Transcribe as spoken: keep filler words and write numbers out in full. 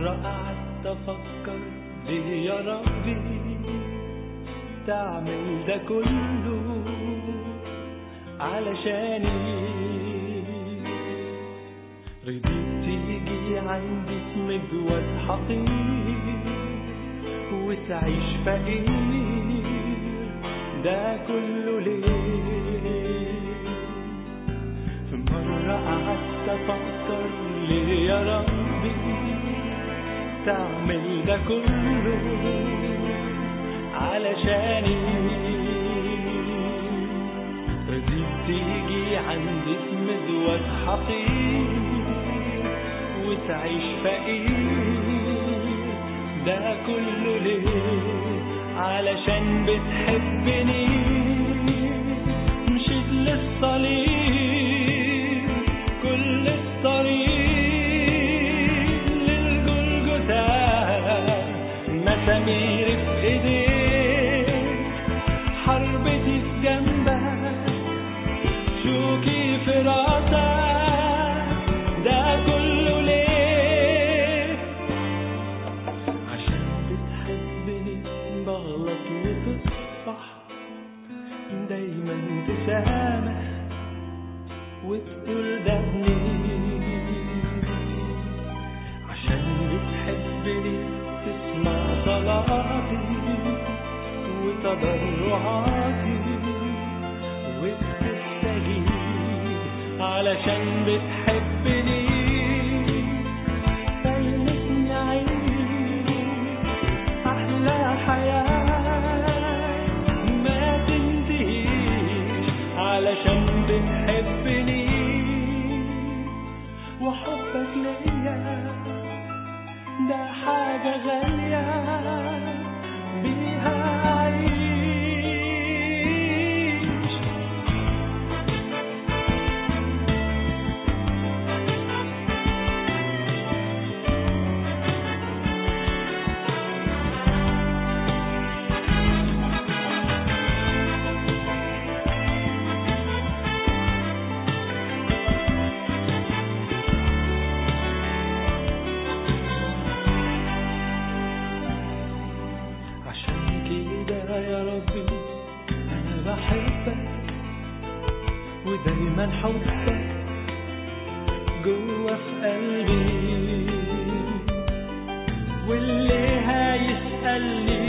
مرة قعدت أفكر ليه يا ربي تعمل ده كله علشاني. رضيت تيجي عندي مجود حقير وتعيش فقير، ده كله ليه؟ في مرة قعدت أفكر ليه يا ربي تعمل ده كله علشاني. رضيت تيجي عندي مزود حقير وتعيش فقير، ده كله ليه؟ علشان بتحبني. مشيت للصليب كل الطريق للجلجثة، مسامير في ايديك، حربتي في جنبك، شوكي في راسك، ده كله ليه؟ عشان بتحبني بغلط وتصفح، دايما تسامح وتقول ده ابني. عشان بتحبني تسمع صلاتي وتضرعاتي وبتستجيب. علشان بتحبني خلتني أعيش أحلى حياة ما تنتهيش. علشان بتحبني وحبك ليا ده حاجة غالية بيها أعيش. يا ربي أنا بحبك ودايما حبك جوا في قلبي، واللي هيسألني